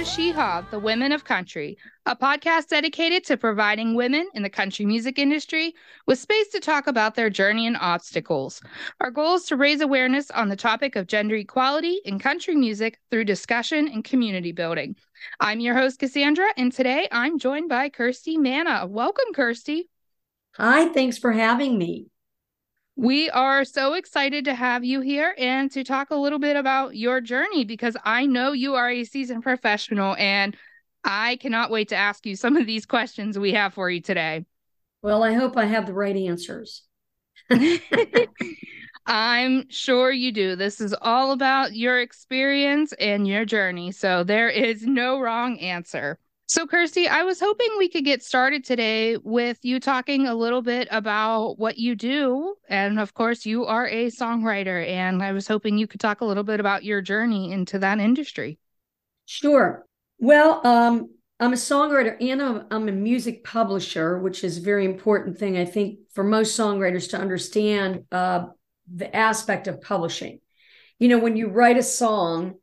Sheehaw, the Women of Country, a podcast dedicated to providing women in the country music industry with space to talk about their journey and obstacles. Our goal is to raise awareness on the topic of gender equality in country music through discussion and community building. I'm your host, Cassandra, and today I'm joined by Kirsty Manna. Welcome, Kirsty. Hi, thanks for having me. We are so excited to have you here and to talk a little bit about your journey because I know you are a seasoned professional and I cannot wait to ask you some of these questions we have for you today. Well, I hope I have the right answers. I'm sure you do. This is all about your experience and your journey, so there is no wrong answer. So, Kirsty, I was hoping we could get started today with you talking a little bit about what you do. And of course, you are a songwriter, and I was hoping you could talk a little bit about your journey into that industry. Sure. Well, I'm a songwriter and I'm a music publisher, which is a very important thing, I think, for most songwriters to understand the aspect of publishing. You know, when you write a song,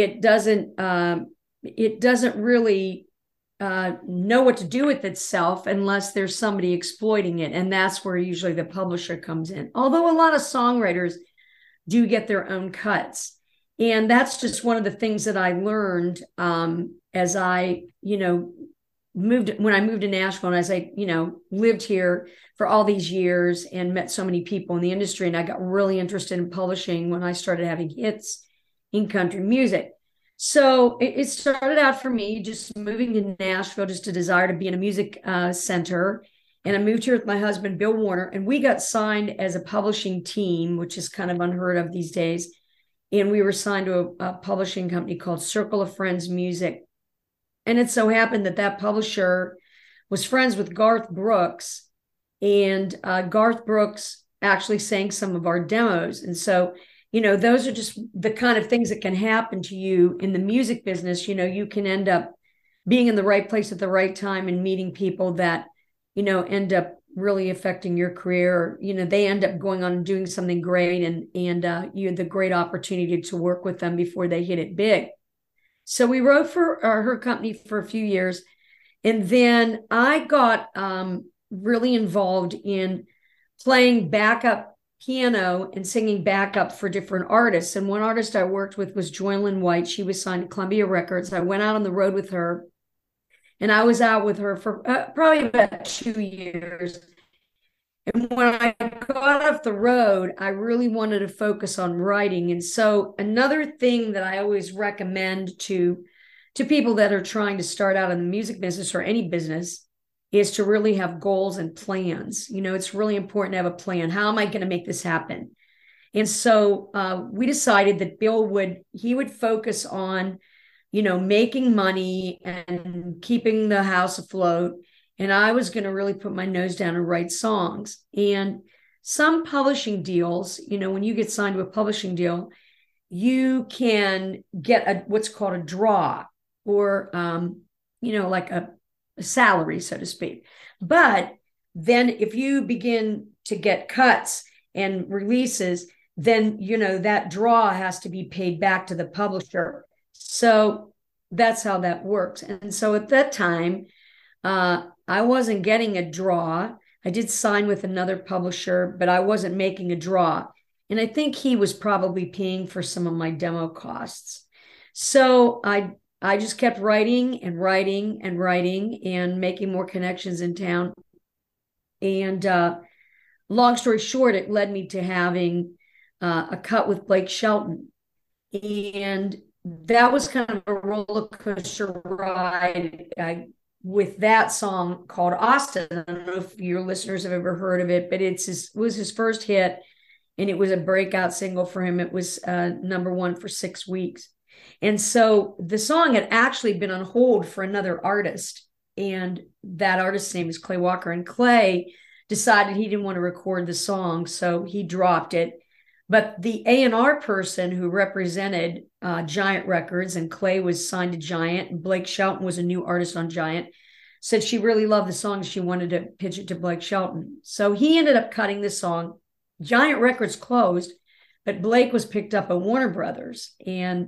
it doesn't really know what to do with itself unless there's somebody exploiting it. And that's where usually the publisher comes in. Although a lot of songwriters do get their own cuts. And that's just one of the things that I learned as I, when I moved to Nashville, and as I, lived here for all these years and met so many people in the industry. And I got really interested in publishing when I started having hits in country music. So it started out for me just moving to Nashville, just a desire to be in a music center. And I moved here with my husband, Bill Warner, and we got signed as a publishing team, which is kind of unheard of these days. And we were signed to a publishing company called Circle of Friends Music. And it so happened that that publisher was friends with Garth Brooks. And Garth Brooks actually sang some of our demos. And so those are just the kind of things that can happen to you in the music business. You can end up being in the right place at the right time and meeting people that, end up really affecting your career. They end up going on and doing something great and you had the great opportunity to work with them before they hit it big. So we wrote for her company for a few years. And then I got really involved in playing backup piano and singing backup for different artists. And one artist I worked with was Joylyn White. She was signed to Columbia Records. I went out on the road with her, and I was out with her for probably about 2 years. And when I got off the road, I really wanted to focus on writing. And so another thing that I always recommend to people that are trying to start out in the music business or any business is to really have goals and plans. It's really important to have a plan. How am I going to make this happen? And so we decided that Bill would focus on, making money and keeping the house afloat. And I was going to really put my nose down and write songs. And some publishing deals, when you get signed to a publishing deal, you can get what's called a draw or, like a salary, so to speak. But then if you begin to get cuts and releases, then, that draw has to be paid back to the publisher. So that's how that works. And so at that time, I wasn't getting a draw. I did sign with another publisher, but I wasn't making a draw. And I think he was probably paying for some of my demo costs. So I just kept writing and writing and writing and making more connections in town. And long story short, it led me to having a cut with Blake Shelton. And that was kind of a roller coaster ride with that song called Austin. I don't know if your listeners have ever heard of it, but it was his first hit. And it was a breakout single for him. It was number one for 6 weeks. And so the song had actually been on hold for another artist. And that artist's name is Clay Walker. And Clay decided he didn't want to record the song, so he dropped it. But the A&R person who represented Giant Records, and Clay was signed to Giant, and Blake Shelton was a new artist on Giant, said she really loved the song. She wanted to pitch it to Blake Shelton. So he ended up cutting the song. Giant Records closed, but Blake was picked up at Warner Brothers. And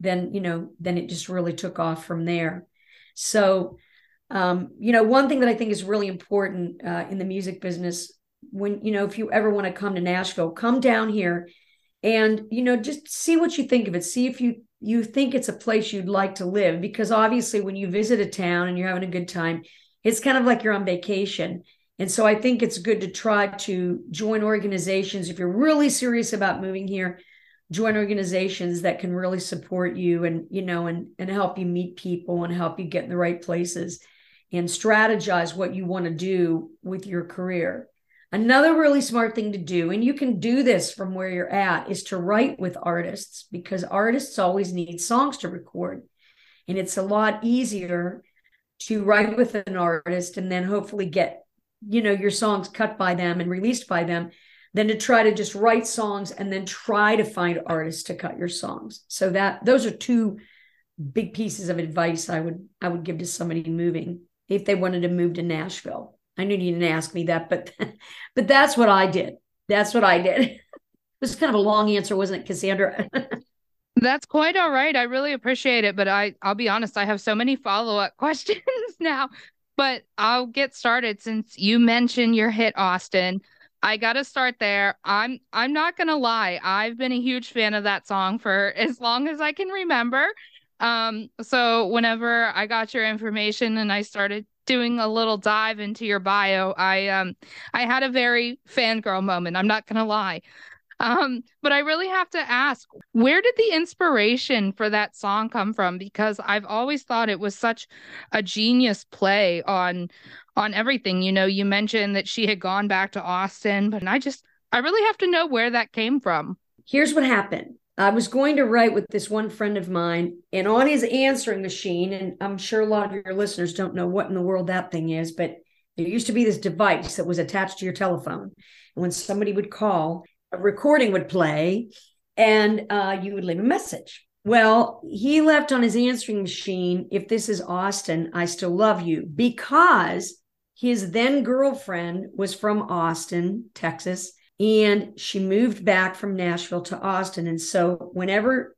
then, then it just really took off from there. So, one thing that I think is really important in the music business, when, if you ever want to come to Nashville, come down here and, just see what you think of it. See if you think it's a place you'd like to live, because obviously when you visit a town and you're having a good time, it's kind of like you're on vacation. And so I think it's good to try to join organizations. If you're really serious about moving here, join organizations that can really support you and, and help you meet people and help you get in the right places and strategize what you want to do with your career. Another really smart thing to do, and you can do this from where you're at, is to write with artists, because artists always need songs to record. And it's a lot easier to write with an artist and then hopefully get, your songs cut by them and released by them, than to try to just write songs and then try to find artists to cut your songs. So those are two big pieces of advice I would give to somebody moving if they wanted to move to Nashville. I knew you didn't ask me that, but that's what I did. That's what I did. It was kind of a long answer, wasn't it, Cassandra? That's quite all right. I really appreciate it, but I'll be honest, I have so many follow-up questions now, but I'll get started since you mentioned your hit Austin. I got to start there. I'm not going to lie. I've been a huge fan of that song for as long as I can remember. So whenever I got your information and I started doing a little dive into your bio, I had a very fangirl moment. I'm not going to lie. But I really have to ask, where did the inspiration for that song come from? Because I've always thought it was such a genius play on everything. You mentioned that she had gone back to Austin, but I really have to know where that came from. Here's what happened. I was going to write with this one friend of mine, and on his answering machine, and I'm sure a lot of your listeners don't know what in the world that thing is, but there used to be this device that was attached to your telephone. And when somebody would call, a recording would play, and you would leave a message. Well, he left on his answering machine, "If this is Austin, I still love you," because his then girlfriend was from Austin, Texas, and she moved back from Nashville to Austin. And so whenever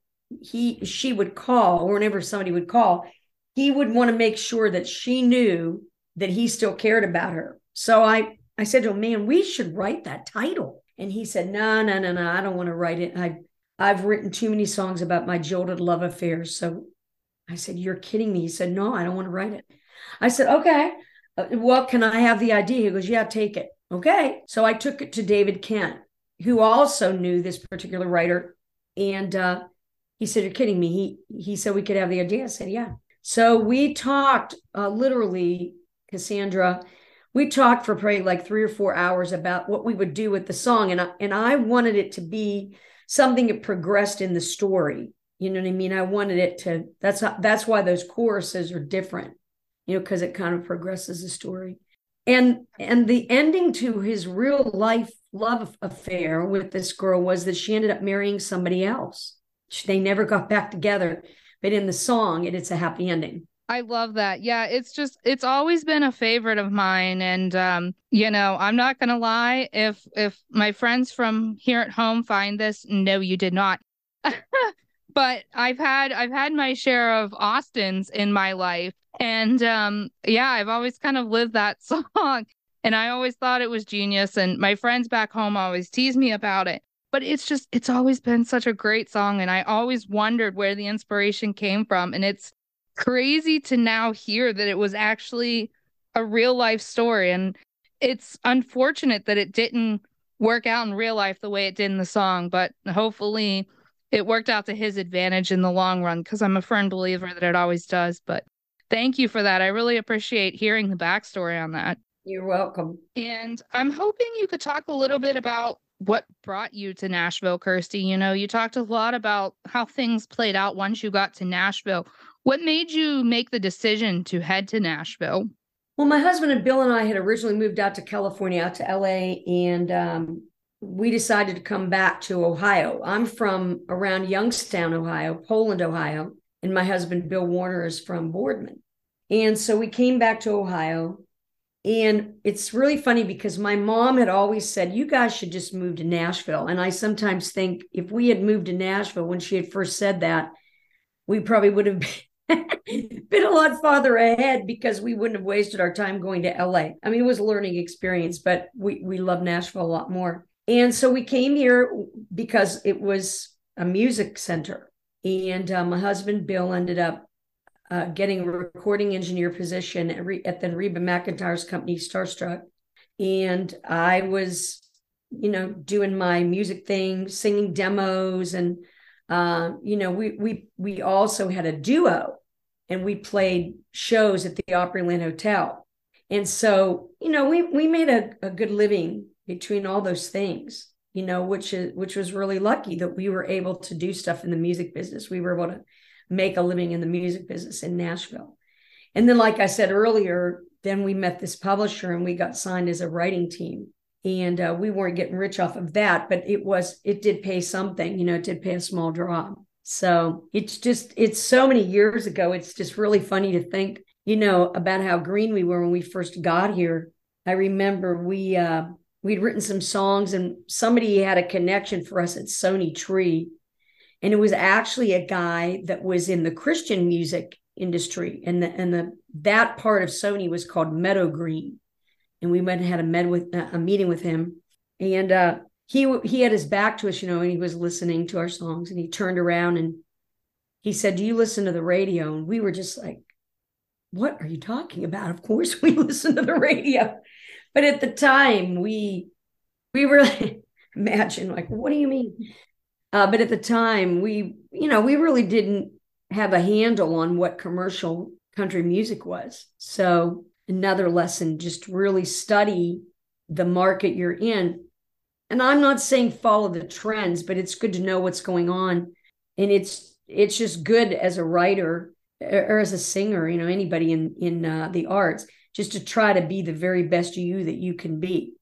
she would call, or whenever somebody would call, he would want to make sure that she knew that he still cared about her. So I said to him, "Man, we should write that title." And he said, no, I don't want to write it. I've written too many songs about my jilted love affairs. So I said, "You're kidding me." He said, "No, I don't want to write it." I said, "Okay, well, can I have the idea?" He goes, "Yeah, take it." Okay. So I took it to David Kent, who also knew this particular writer. And he said, "You're kidding me." He said we could have the idea. I said, "Yeah." So we talked literally, Cassandra, we talked for probably like 3 or 4 hours about what we would do with the song. And I wanted it to be something that progressed in the story. You know what I mean? I wanted it to, that's why those choruses are different, because it kind of progresses the story. And the ending to his real life love affair with this girl was that she ended up marrying somebody else. They never got back together, but in the song, it's a happy ending. I love that. Yeah, it's always been a favorite of mine. And, I'm not going to lie. If my friends from here at home find this, no, you did not. But I've had my share of Austins in my life. And, I've always kind of lived that song, and I always thought it was genius. And my friends back home always tease me about it, but it's always been such a great song. And I always wondered where the inspiration came from. And it's crazy to now hear that it was actually a real life story. And it's unfortunate that it didn't work out in real life the way it did in the song, but hopefully it worked out to his advantage in the long run, because I'm a firm believer that it always does. But thank you for that. I really appreciate hearing the backstory on that. You're welcome. And I'm hoping you could talk a little bit about what brought you to Nashville, Kirsty. You talked a lot about how things played out once you got to Nashville. What made you make the decision to head to Nashville? Well, my husband and Bill and I had originally moved out to California, out to LA, and we decided to come back to Ohio. I'm from around Youngstown, Ohio, Poland, Ohio, and my husband, Bill Warner, is from Boardman. And so we came back to Ohio. And it's really funny because my mom had always said, "You guys should just move to Nashville." And I sometimes think if we had moved to Nashville when she had first said that, we probably would have been a lot farther ahead because we wouldn't have wasted our time going to LA. I mean, it was a learning experience, but we love Nashville a lot more. And so we came here because it was a music center. And my husband, Bill, ended up getting a recording engineer position at the Reba McEntire's company, Starstruck. And I was, doing my music thing, singing demos. And, we also had a duo, and we played shows at the Opryland Hotel. And so, we made a good living between all those things, which was really lucky that we were able to do stuff in the music business. We were able to make a living in the music business in Nashville. And then, like I said earlier, then we met this publisher and we got signed as a writing team. And we weren't getting rich off of that, but it did pay something, it did pay a small drop. So it's so many years ago. It's just really funny to think, about how green we were when we first got here. I remember we'd written some songs and somebody had a connection for us at Sony Tree. And it was actually a guy that was in the Christian music industry. And that part of Sony was called Meadow Green. And we went and had a meeting with him. And he had his back to us, and he was listening to our songs. And he turned around and he said, "Do you listen to the radio?" And we were just like, "What are you talking about?" Of course we listen to the radio. But at the time, we were like, imagine, like, what do you mean? But at the time, we really didn't have a handle on what commercial country music was. So another lesson, just really study the market you're in. And I'm not saying follow the trends, but it's good to know what's going on. And it's just good as a writer or as a singer, anybody in the arts, just to try to be the very best you that you can be,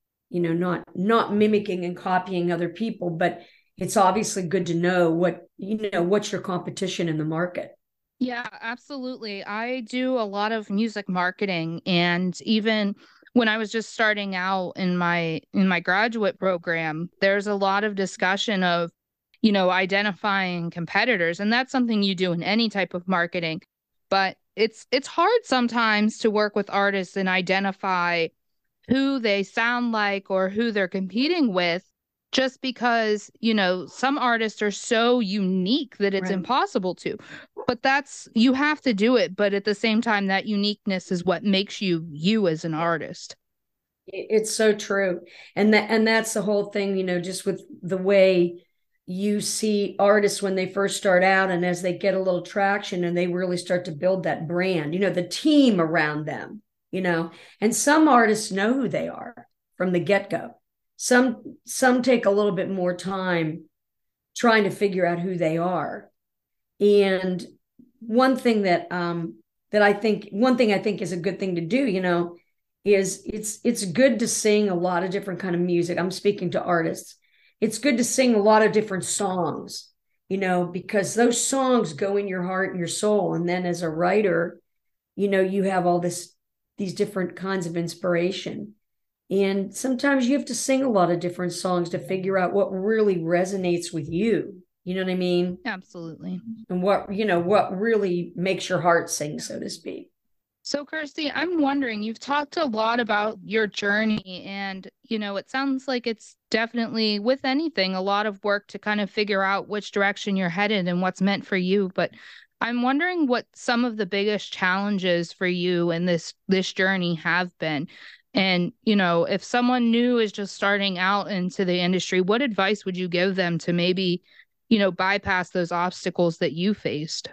not mimicking and copying other people, but it's obviously good to know what's your competition in the market. Yeah, absolutely. I do a lot of music marketing, and even when I was just starting out in my graduate program, there's a lot of discussion of, identifying competitors, and that's something you do in any type of marketing. But it's hard sometimes to work with artists and identify who they sound like or who they're competing with, just because, some artists are so unique that it's impossible to. But you have to do it. But at the same time, that uniqueness is what makes you as an artist. It's so true. And that's the whole thing, just with the way you see artists when they first start out and as they get a little traction and they really start to build that brand, the team around them, and some artists know who they are from the get-go. Some take a little bit more time trying to figure out who they are. And one thing I think is a good thing to do, is it's good to sing a lot of different kind of music. I'm speaking to artists. It's good to sing a lot of different songs, because those songs go in your heart and your soul. And then as a writer, you have all these different kinds of inspiration. And sometimes you have to sing a lot of different songs to figure out what really resonates with you. You know what I mean? Absolutely. And what really makes your heart sing, so to speak. So, Kirsty, I'm wondering, you've talked a lot about your journey, and, it sounds like it's definitely, with anything, a lot of work to kind of figure out which direction you're headed and what's meant for you. But I'm wondering what some of the biggest challenges for you in this journey have been. And, if someone new is just starting out into the industry, what advice would you give them to maybe, bypass those obstacles that you faced?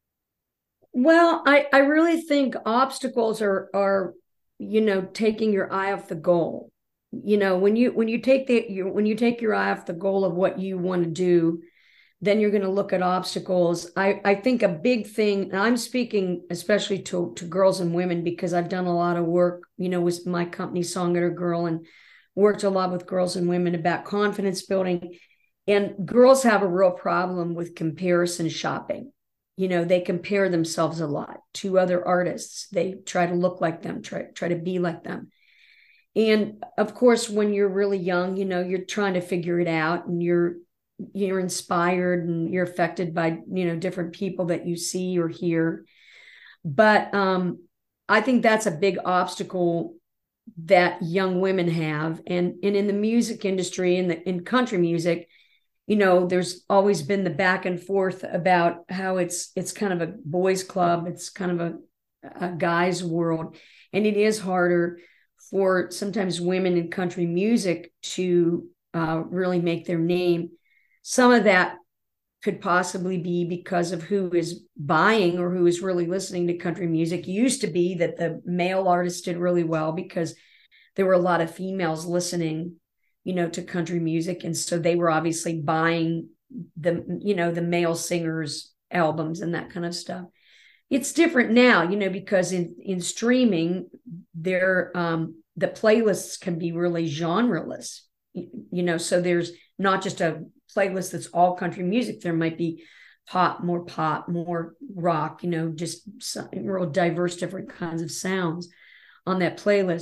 Well, I really think obstacles are taking your eye off the goal. When you take your eye off the goal of what you want to do, then you're going to look at obstacles. I think a big thing, and I'm speaking especially to girls and women because I've done a lot of work, with my company Songwriter Girl, and worked a lot with girls and women about confidence building. And girls have a real problem with comparison shopping. They compare themselves a lot to other artists. They try to look like them, try to be like them. And of course, when you're really young, you're trying to figure it out, and you're you're inspired and you're affected by, different people that you see or hear. But I think that's a big obstacle that young women have. And in the music industry, in country music, there's always been the back and forth about how it's kind of a boys club. It's kind of a guy's world. And it is harder for sometimes women in country music to really make their name. Some of that could possibly be because of who is buying or who is really listening to country music. It used to be that the male artists did really well because there were a lot of females listening, to country music. And so they were obviously buying the male singers' albums and that kind of stuff. It's different now, because in streaming, the playlists can be really genreless, so there's not just a playlist that's all country music. There might be more rock, just some real diverse, different kinds of sounds on that playlist.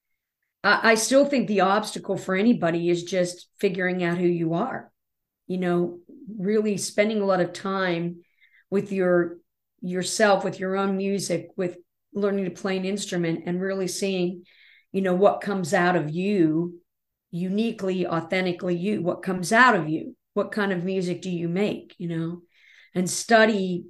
I still think the obstacle for anybody is just figuring out who you are, really spending a lot of time with yourself, with your own music, with learning to play an instrument and really seeing, what comes out of you uniquely, authentically you, what comes out of you, what kind of music do you make, and study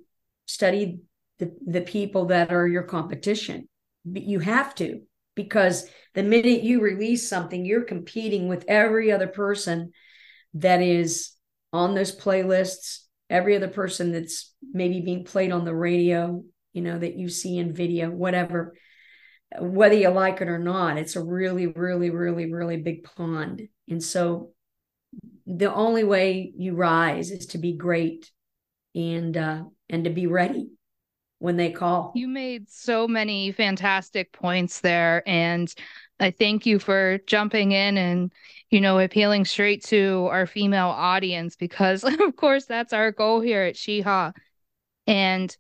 the people that are your competition. You have to, because the minute you release something, you're competing with every other person that is on those playlists, every other person that's maybe being played on the radio, that you see in video, whatever, whether you like it or not. It's a really, really, really, really big pond. And so the only way you rise is to be great and to be ready when they call. You made so many fantastic points there, and I thank you for jumping in and, appealing straight to our female audience, because of course that's our goal here at Sheha. And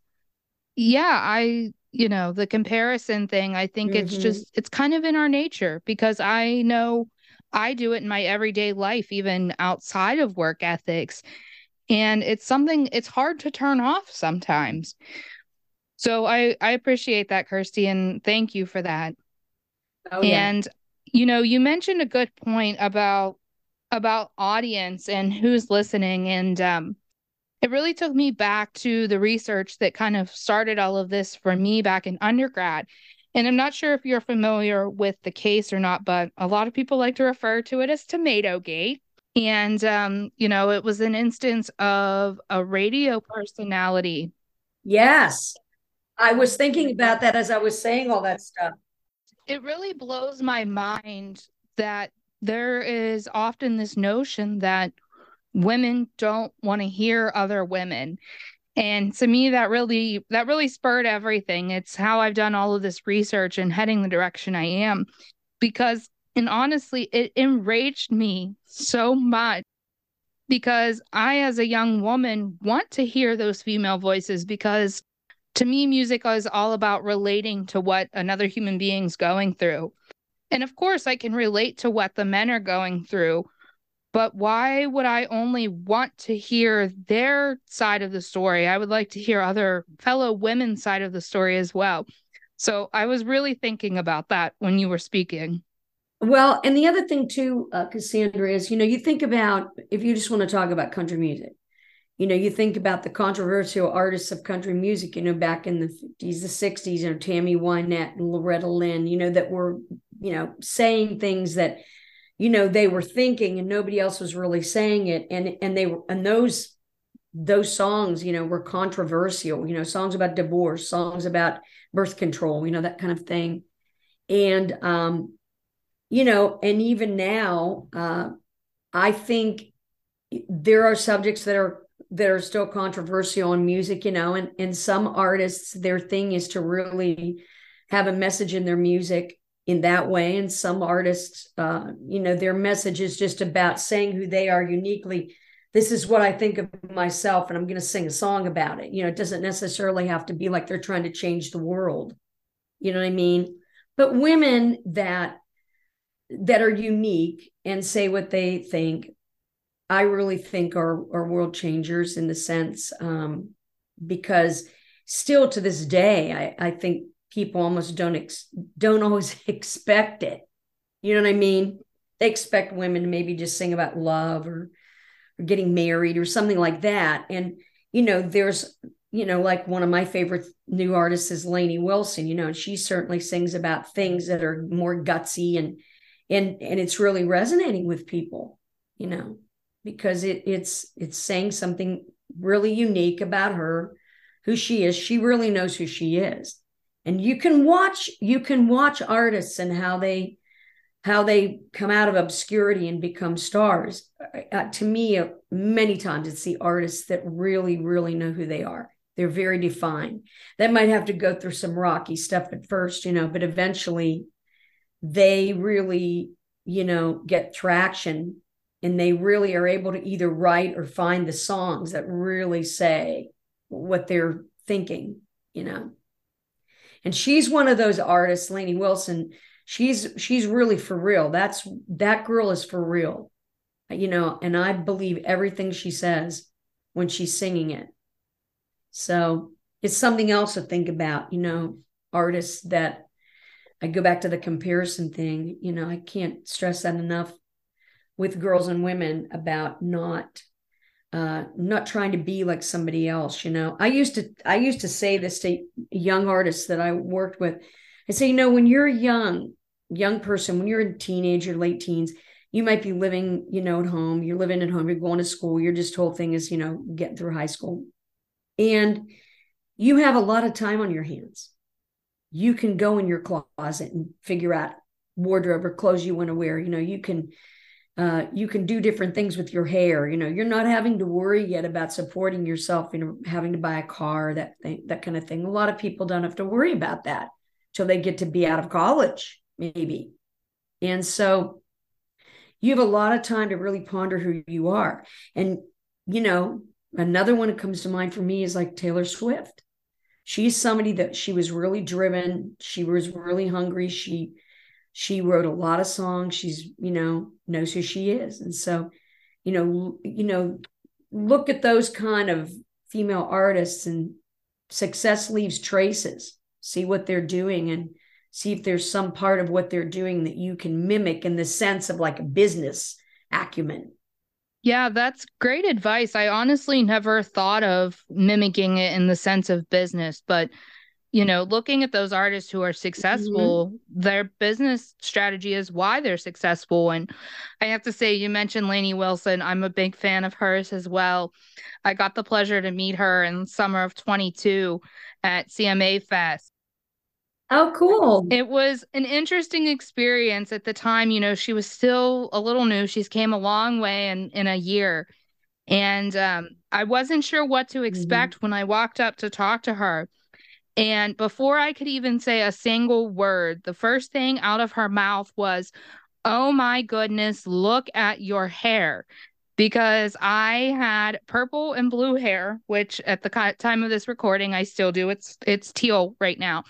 yeah, the comparison thing, I think it's kind of in our nature, because I know I do it in my everyday life, even outside of work ethics. And it's something it's hard to turn off sometimes. So I appreciate that, Kirsty, and thank you for that. Oh, yeah. And, you mentioned a good point about audience and who's listening. And it really took me back to the research that kind of started all of this for me back in undergrad. And I'm not sure if you're familiar with the case or not, but a lot of people like to refer to it as Tomatogate. And, it was an instance of a radio personality. Yes. I was thinking about that as I was saying all that stuff. It really blows my mind that there is often this notion that women don't want to hear other women. And to me, that really spurred everything. It's how I've done all of this research and heading the direction I am, because, and honestly, it enraged me so much, because I, as a young woman, want to hear those female voices, because to me, music is all about relating to what another human being's going through. And of course, I can relate to what the men are going through, but why would I only want to hear their side of the story? I would like to hear other fellow women's side of the story as well. So I was really thinking about that when you were speaking. Well, and the other thing too, Cassandra, is, you think about, if you just want to talk about country music, you think about the controversial artists of country music, back in the 50s, the 60s, Tammy Wynette and Loretta Lynn, that were, saying things that, they were thinking and nobody else was really saying it. And those songs, were controversial, songs about divorce, songs about birth control, that kind of thing. And, and even now, I think there are subjects that are still controversial in music, and some artists, their thing is to really have a message in their music in that way. And some artists, their message is just about saying who they are uniquely. This is what I think of myself, and I'm going to sing a song about it. It doesn't necessarily have to be like they're trying to change the world. You know what I mean? But women that are unique and say what they think, I really think are world changers in the sense, because still to this day, I think people almost don't always expect it. You know what I mean? They expect women to maybe just sing about love or getting married or something like that. And, there's, like one of my favorite new artists is Lainey Wilson, and she certainly sings about things that are more gutsy and it's really resonating with people, because it's saying something really unique about her, who she is. She really knows who she is. And you can watch artists and how they come out of obscurity and become stars. To me, many times it's the artists that really, really know who they are. They're very defined. That might have to go through some rocky stuff at first, but eventually they really, get traction, and they really are able to either write or find the songs that really say what they're thinking, And she's one of those artists, Lainey Wilson. She's really for real. That girl is for real, and I believe everything she says when she's singing it. So it's something else to think about, artists that I go back to the comparison thing. I can't stress that enough with girls and women about not trying to be like somebody else. I used to say this to young artists that I worked with. I say, when you're a young person, when you're a teenager, late teens, you might be living, at home. You're living at home. You're going to school. Your just whole thing is, getting through high school, and you have a lot of time on your hands. You can go in your closet and figure out wardrobe or clothes you want to wear. You can do different things with your hair. You're not having to worry yet about supporting yourself, having to buy a car, that kind of thing. A lot of people don't have to worry about that till they get to be out of college, maybe. And so you have a lot of time to really ponder who you are. And, another one that comes to mind for me is like Taylor Swift. She's somebody that she was really driven. She was really hungry. She wrote a lot of songs. She's, knows who she is. And so, look at those kind of female artists, and success leaves traces. See what they're doing and see if there's some part of what they're doing that you can mimic in the sense of like a business acumen. Yeah, that's great advice. I honestly never thought of mimicking it in the sense of business, but looking at those artists who are successful, their business strategy is why they're successful. And I have to say, you mentioned Lainey Wilson. I'm a big fan of hers as well. I got the pleasure to meet her in summer of 22 at CMA Fest. Oh, cool. It was an interesting experience at the time. She was still a little new. She's came a long way in a year. And I wasn't sure what to expect when I walked up to talk to her. And before I could even say a single word, the first thing out of her mouth was, "Oh my goodness, look at your hair." Because I had purple and blue hair, which at the time of this recording, I still do. It's teal right now.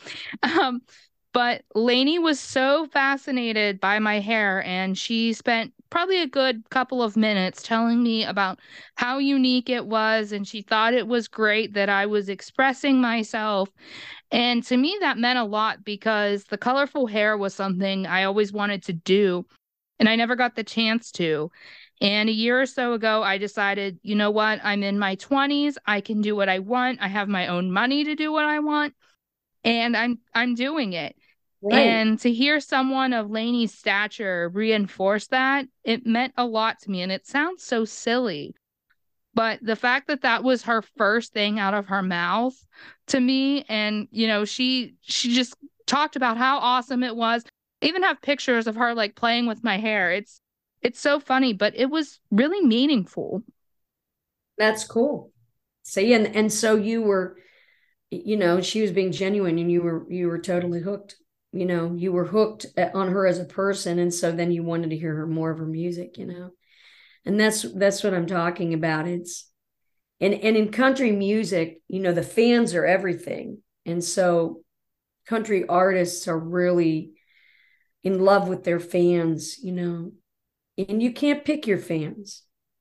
But Lainey was so fascinated by my hair, and she spent probably a good couple of minutes telling me about how unique it was, and she thought it was great that I was expressing myself. And to me, that meant a lot because the colorful hair was something I always wanted to do, and I never got the chance to. And a year or so ago, I decided, you know what? I'm in my 20s. I can do what I want. I have my own money to do what I want, and I'm doing it. Right. And to hear someone of Lainey's stature reinforce that, it meant a lot to me. And it sounds so silly, but the fact that that was her first thing out of her mouth to me, and she just talked about how awesome it was. I even have pictures of her like playing with my hair. It's so funny, but it was really meaningful. That's cool. See, and so you were, she was being genuine, and you were totally hooked. You were hooked on her as a person, and so then you wanted to hear her more of her music. And that's what I'm talking about. It's and in country music, the fans are everything, and so country artists are really in love with their fans. And you can't pick your fans.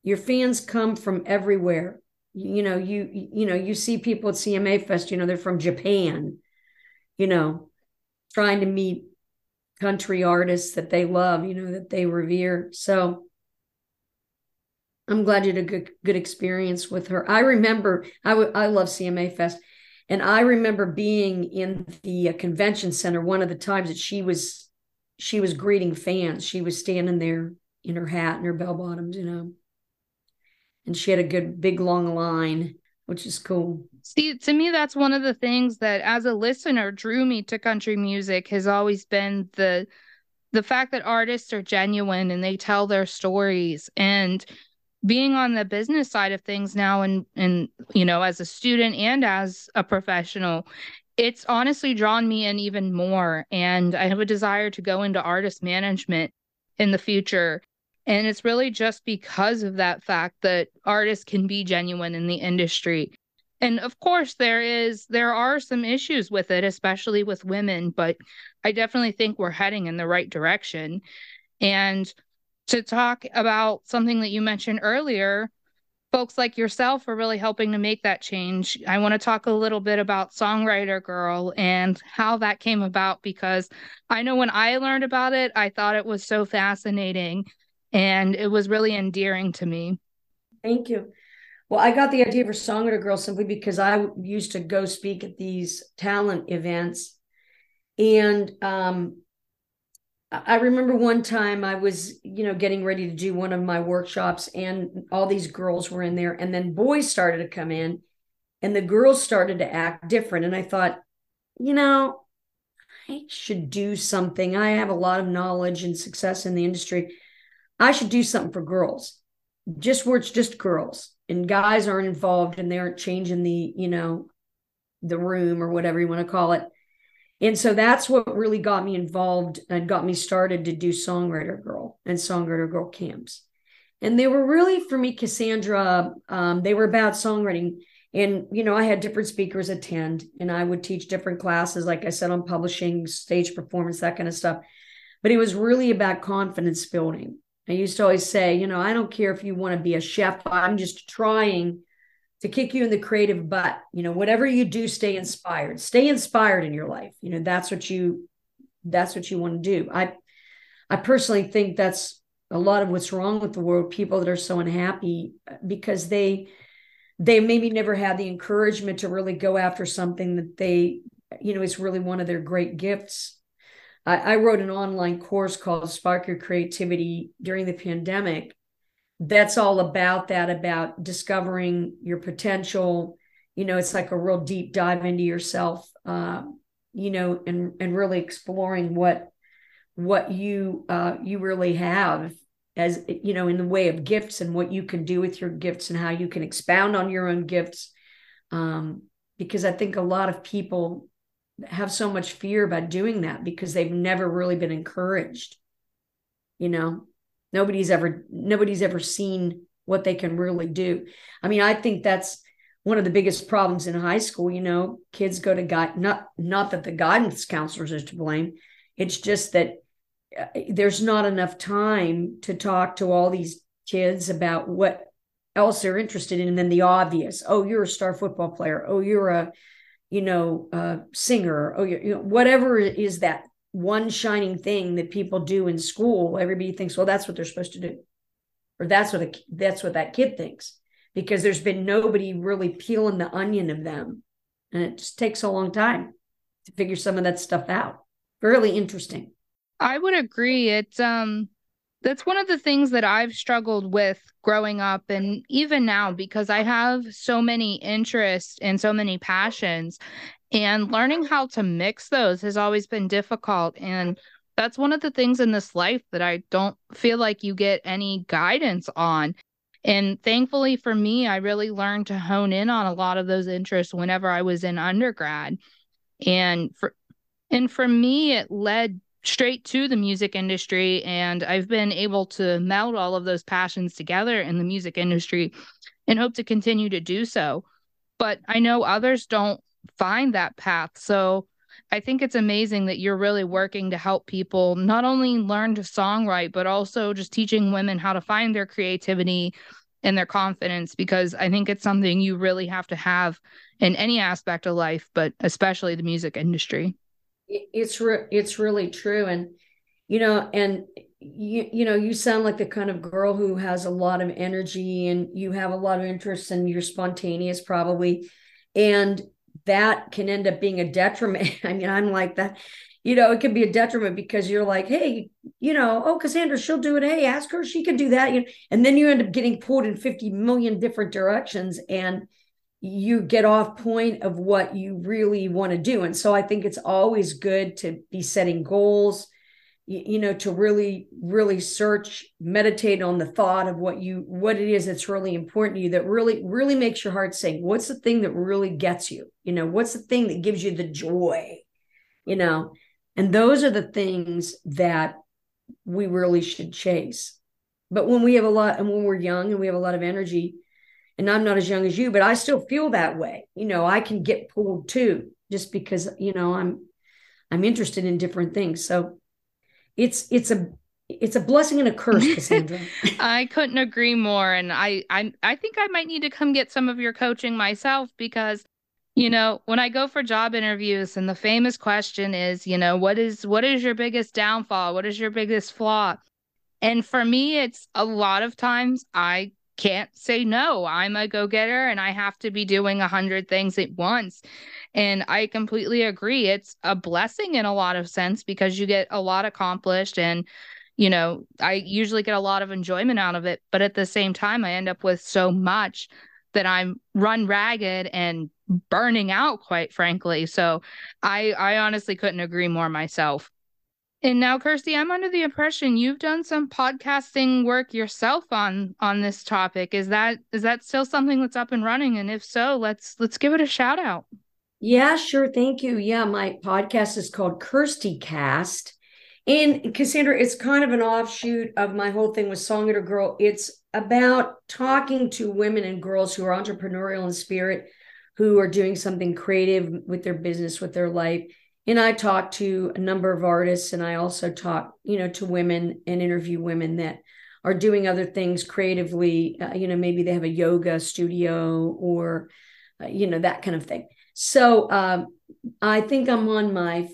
Your fans come from everywhere. You see people at CMA Fest, they're from Japan, trying to meet country artists that they love, that they revere. So I'm glad you had a good experience with her. I remember I love CMA Fest, and I remember being in the convention center one of the times that she was greeting fans. She was standing there in her hat and her bell bottoms, and she had a good big long line, which is cool. See, to me, that's one of the things that as a listener drew me to country music has always been the fact that artists are genuine and they tell their stories. And being on the business side of things now and as a student and as a professional, it's honestly drawn me in even more. And I have a desire to go into artist management in the future. And it's really just because of that fact that artists can be genuine in the industry. And of course, there are some issues with it, especially with women, but I definitely think we're heading in the right direction. And to talk about something that you mentioned earlier, folks like yourself are really helping to make that change. I want to talk a little bit about Songwriter Girl and how that came about, because I know when I learned about it, I thought it was so fascinating and it was really endearing to me. Thank you. Well, I got the idea for Songwriter Girl simply because I used to go speak at these talent events. And I remember one time I was, getting ready to do one of my workshops, and all these girls were in there, and then boys started to come in, and the girls started to act different. And I thought, I should do something. I have a lot of knowledge and success in the industry. I should do something for girls, just where it's just girls and guys aren't involved and they aren't changing the room or whatever you want to call it. And so that's what really got me involved and got me started to do Songwriter Girl and Songwriter Girl camps. And they were really, for me, Cassandra, they were about songwriting. And, I had different speakers attend, and I would teach different classes, like I said, on publishing, stage performance, that kind of stuff. But it was really about confidence building. I used to always say, I don't care if you want to be a chef. I'm just trying to kick you in the creative butt. Whatever you do, stay inspired. Stay inspired in your life. That's what you want to do. I personally think that's a lot of what's wrong with the world. People that are so unhappy because they maybe never had the encouragement to really go after something that they, is really one of their great gifts. I wrote an online course called Spark Your Creativity during the pandemic. That's all about that, about discovering your potential. It's like a real deep dive into yourself, and really exploring what you really have as, in the way of gifts, and what you can do with your gifts and how you can expound on your own gifts. Because I think a lot of people have so much fear about doing that because they've never really been encouraged. Nobody's ever seen what they can really do. I mean, I think that's one of the biggest problems in high school. Kids go to not that the guidance counselors are to blame. It's just that there's not enough time to talk to all these kids about what else they're interested in. And then the obvious, oh, you're a star football player. Oh, you're a singer. Oh, whatever is that one shining thing that people do in school. Everybody thinks, well, that's what they're supposed to do. Or that's what that kid thinks, because there's been nobody really peeling the onion of them. And it just takes a long time to figure some of that stuff out. Really interesting. I would agree. It's that's one of the things that I've struggled with growing up, and even now, because I have so many interests and so many passions, and learning how to mix those has always been difficult. And that's one of the things in this life that I don't feel like you get any guidance on. And thankfully for me, I really learned to hone in on a lot of those interests whenever I was in undergrad. And for me, it led straight to the music industry, and I've been able to meld all of those passions together in the music industry and hope to continue to do so. But I know others don't find that path. So I think it's amazing that you're really working to help people not only learn to songwrite, but also just teaching women how to find their creativity and their confidence, because I think it's something you really have to have in any aspect of life, but especially the music industry. It's really true. And, and you sound like the kind of girl who has a lot of energy and you have a lot of interest and you're spontaneous probably. And that can end up being a detriment. I mean, I'm like that. It can be a detriment because you're like, hey, oh, Cassandra, she'll do it. Hey, ask her, she can do that. And then you end up getting pulled in 50 million different directions and you get off point of what you really want to do. And so I think it's always good to be setting goals, to really, really search, meditate on the thought of what it is that's really important to you, that really, really makes your heart sing. What's the thing that really gets you? What's the thing that gives you the joy? And those are the things that we really should chase. But when when we're young and we have a lot of energy, and I'm not as young as you, but I still feel that way. I can get pulled too, just because, I'm interested in different things. So it's a blessing and a curse, Cassandra. I couldn't agree more. And I think I might need to come get some of your coaching myself, because when I go for job interviews and the famous question is, what is your biggest downfall? What is your biggest flaw? And for me, it's a lot of times I can't say no. I'm a go-getter and I have to be doing 100 things at once. And I completely agree. It's a blessing in a lot of sense because you get a lot accomplished and, I usually get a lot of enjoyment out of it. But at the same time, I end up with so much that I'm run ragged and burning out, quite frankly. So I honestly couldn't agree more myself. And now, Kirsty, I'm under the impression you've done some podcasting work yourself on this topic. Is that still something that's up and running? And if so, let's give it a shout out. Yeah, sure. Thank you. Yeah, my podcast is called Kirsty Cast. And Cassandra, it's kind of an offshoot of my whole thing with Songwriter Girl. It's about talking to women and girls who are entrepreneurial in spirit, who are doing something creative with their business, with their life. And I talk to a number of artists, and I also talk, to women and interview women that are doing other things creatively. Maybe they have a yoga studio or, that kind of thing. So I think I'm on my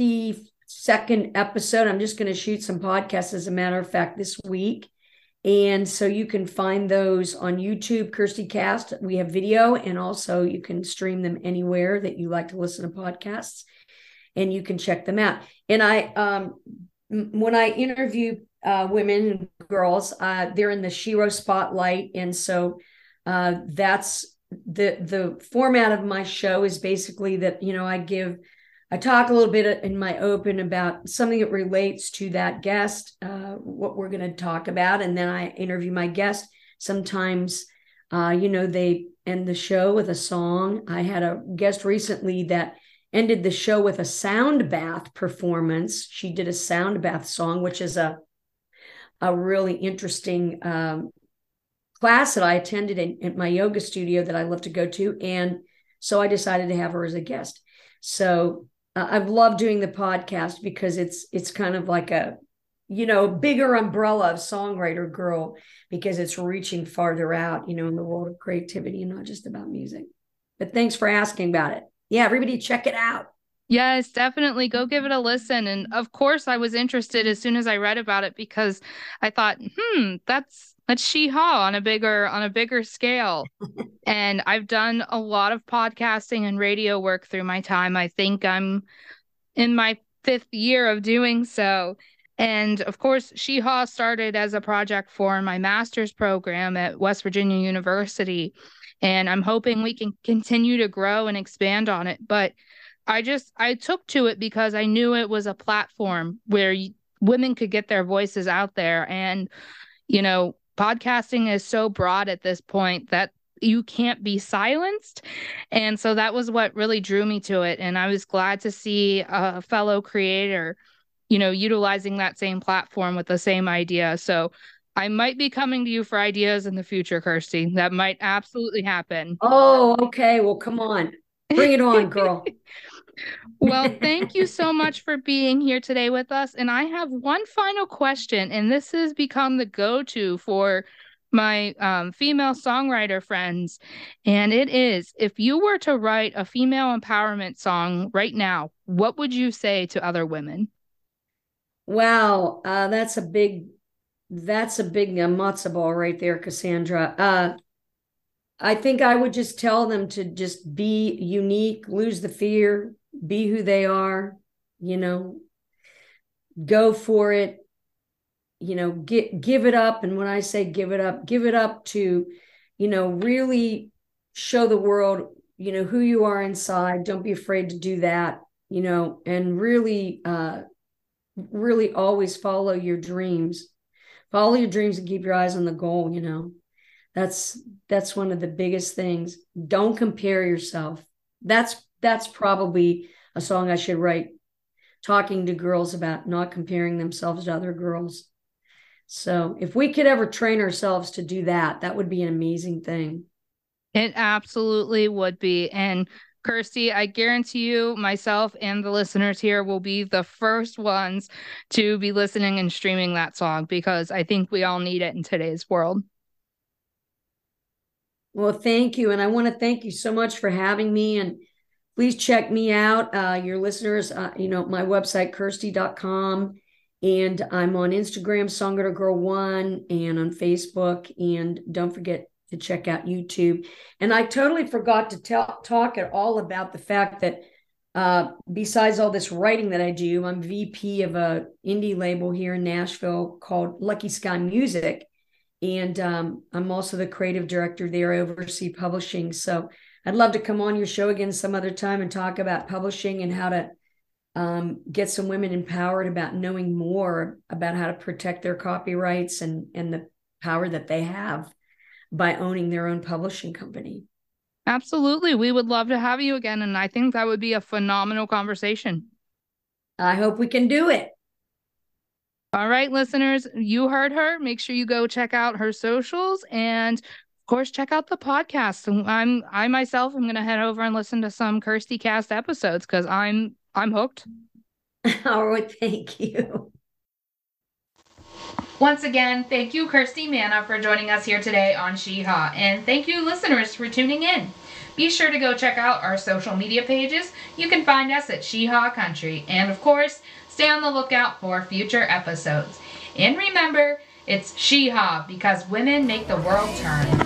52nd episode. I'm just going to shoot some podcasts, as a matter of fact, this week. And so you can find those on YouTube, Kirsty Cast. We have video, and also you can stream them anywhere that you like to listen to podcasts, and you can check them out. And when I interview women and girls, they're in the Shero Spotlight. And so that's the format of my show is basically that, I talk a little bit in my open about something that relates to that guest, what we're going to talk about. And then I interview my guest. Sometimes, they end the show with a song. I had a guest recently that ended the show with a sound bath performance. She did a sound bath song, which is a really interesting class that I attended in my yoga studio that I love to go to. And so I decided to have her as a guest. So I've loved doing the podcast because it's kind of like a, bigger umbrella of Songwriter Girl, because it's reaching farther out, in the world of creativity and not just about music. But thanks for asking about it. Yeah, everybody check it out. Yes, definitely. Go give it a listen. And of course, I was interested as soon as I read about it, because I thought, that's Shee-Haw on a bigger scale. And I've done a lot of podcasting and radio work through my time. I think I'm in my 5th year of doing so. And of course, Shee-Haw started as a project for my master's program at West Virginia University. And I'm hoping we can continue to grow and expand on it. But I took to it because I knew it was a platform where women could get their voices out there. And, podcasting is so broad at this point that you can't be silenced. And so that was what really drew me to it. And I was glad to see a fellow creator, utilizing that same platform with the same idea. So I might be coming to you for ideas in the future, Kirsty. That might absolutely happen. Oh, okay. Well, come on. Bring it on, girl. Well, thank you so much for being here today with us. And I have one final question, and this has become the go-to for my female songwriter friends, and it is, if you were to write a female empowerment song right now, what would you say to other women? Wow, that's a big matzo ball right there, Cassandra. I think I would just tell them to just be unique, lose the fear, be who they are, go for it, give it up. And when I say give it up to, really show the world, who you are inside. Don't be afraid to do that, and really, really always follow your dreams. Follow your dreams and keep your eyes on the goal, That's one of the biggest things. Don't compare yourself. That's probably a song I should write, talking to girls about not comparing themselves to other girls. So if we could ever train ourselves to do that, that would be an amazing thing. It absolutely would be. And Kirsty, I guarantee you, myself and the listeners here will be the first ones to be listening and streaming that song, because I think we all need it in today's world. Well, thank you. And I want to thank you so much for having me. And please check me out, your listeners, my website, kirsty.com. And I'm on Instagram, Songwriter Girl 1, and on Facebook. And don't forget to check out YouTube. And I totally forgot to talk at all about the fact that besides all this writing that I do, I'm VP of a indie label here in Nashville called Lucky Sky Music. And I'm also the creative director there. I oversee publishing. So I'd love to come on your show again some other time and talk about publishing and how to get some women empowered about knowing more about how to protect their copyrights and the power that they have by owning their own publishing company. Absolutely. We would love to have you again. And I think that would be a phenomenal conversation. I hope we can do it. All right, listeners, you heard her. Make sure you go check out her socials and, of course, check out the podcast. And I myself am going to head over and listen to some Kirsty Cast episodes because I'm hooked. All right, thank you. Once again, thank you, Kirsty Manna, for joining us here today on She-Ha. And thank you, listeners, for tuning in. Be sure to go check out our social media pages. You can find us at She-Ha Country. And, of course, stay on the lookout for future episodes. And remember, it's She-Ha because women make the world turn.